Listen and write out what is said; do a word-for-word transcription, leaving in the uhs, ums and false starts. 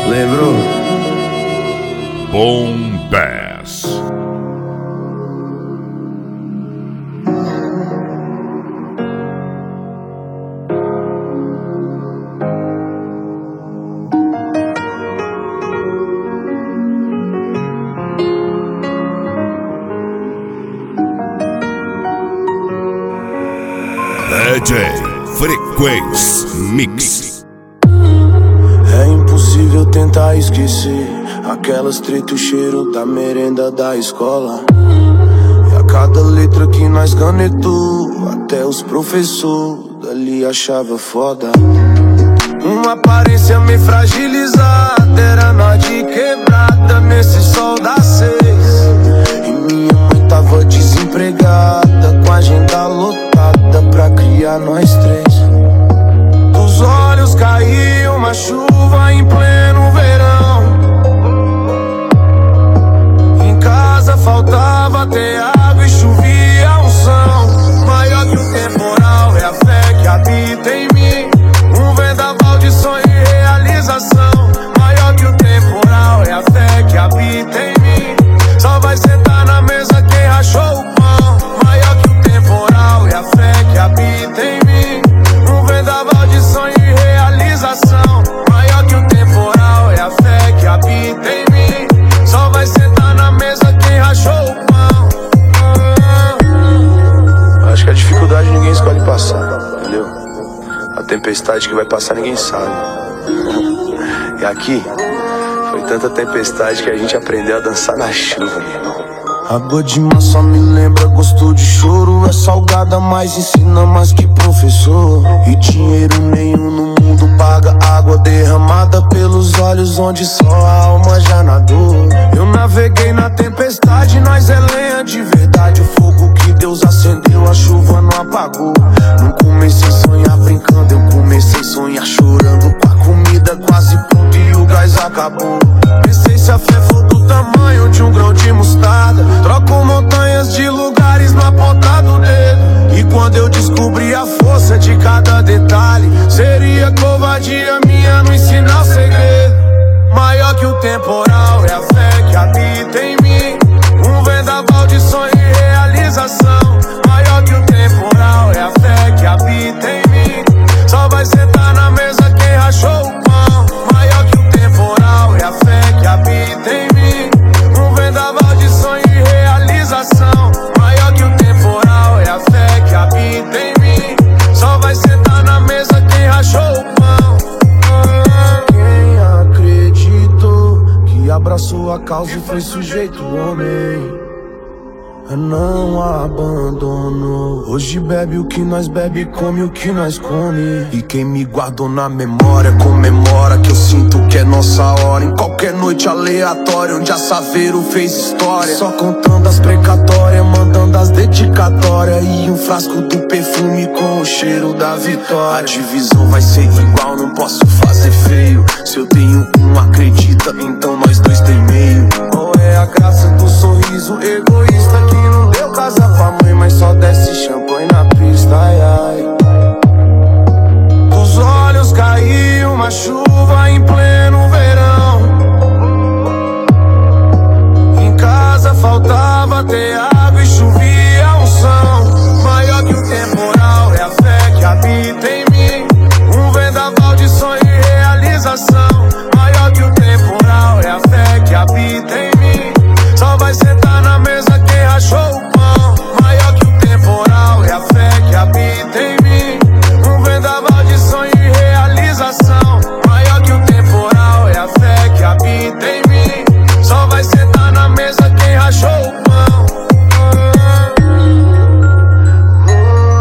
Lembrou? Boom Bass. D J Frequência Mix. É impossível tentar esquecer aquelas treta, o cheiro da merenda da escola. E a cada letra que nós canetou, até os professores dali achava foda. Uma aparência meio fragilizada, era nós de quebrada nesse sol das seis. E minha mãe tava desempregada, com a agenda lotada pra criar nós três. Dos olhos caiu uma chuva em pleno verão. Em casa faltava até água e chovia unção. Maior que o temporal é a fé que habita em mim. Um vendaval de sonho e realização. Maior que o temporal é a fé que habita em mim. Só vai sentar na mesa quem rachou o pão. Maior que o temporal é a fé que habita em mim. Um vendaval de sonho e realização. Maior que o temporal é a fé que habita em mim. Só vai sentar na mesa quem rachou o pão. Acho que a dificuldade ninguém escolhe passar, entendeu? A tempestade que vai passar ninguém sabe. E aqui foi tanta tempestade que a gente aprendeu a dançar na chuva, meu irmão. Água de mar só me lembra gosto de choro. É salgada, mas ensina mais que professor. E dinheiro nenhum no mundo paga água derramada pelos olhos onde só a alma já nadou. Eu naveguei na tempestade, nós é lenha de verdade. O fogo que Deus acendeu, a chuva não apagou. Não comecei a sonhar brincando, eu comecei a sonhar chorando. Com a comida quase pronta e o gás acabou. Pensei se a fé for do tamanho de um grão de mostarda, troco montanhas de lugares na ponta do dedo. E quando eu descobri a força de cada detalhe, seria covardia minha não ensinar o segredo. Maior que o temporal é a fé que habita em mim. Um vendaval de sonho e realização. Maior que o temporal é a fé que habita em mim. Só vai sentar na mesa quem rachou o pão. Maior que o temporal é a fé que habita em mim. Um vendaval de sonho e realização. Maior que o temporal é a fé que habita em mim. Só vai sentar na mesa quem rachou o pão. Quem acreditou que abraçou a causa e foi sujeito homem, não abandonou. Hoje bebe o que nós bebe, come o que nós come. E quem me guardou na memória comemora que eu sinto que é nossa hora. Em qualquer noite aleatória onde a Saveiro fez história, só contando as precatórias, mandando as dedicatórias. E um frasco do perfume com o cheiro da vitória. A divisão vai ser igual, não posso fazer feio. Se eu tenho